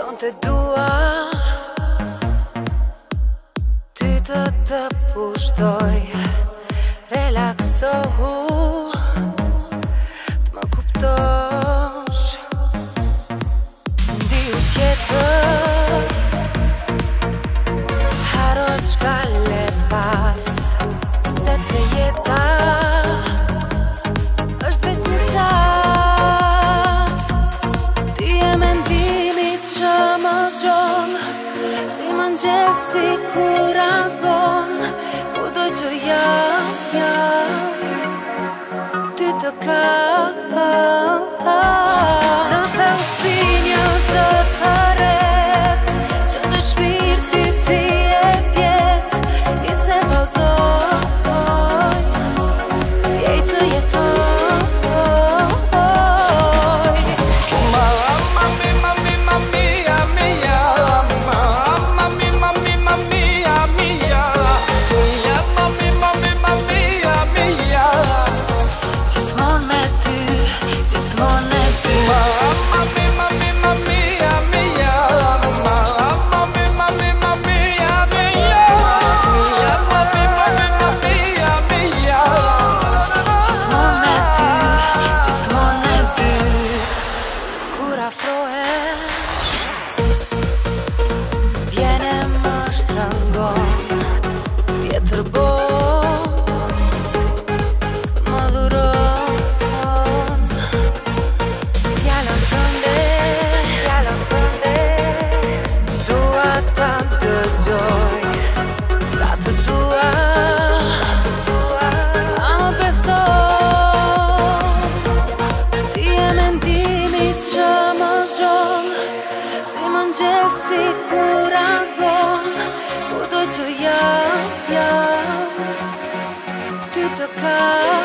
Son të dua ty të pushtoj, relaksohu, t'më kuptosh. Ndiu tjetër, haro qka le pas, sepse jeta është veç një qast. Ti e mendimi që më zgjon, si mëngjesi kur agon, kudo që jam, ty të kam. Në thellësi një zot hëret, që të shpirti ti e pjet, i se vazhdoj, t'jej të jetoj. Vjene më shtrangon, tjetër më dhuron. Fjallën tënde, dua ta dëgjoj, sa të dua, a më beso. Ti e mendimi që më zgjon, si mëngjesi kur agon, kudo që jam, ty të kam.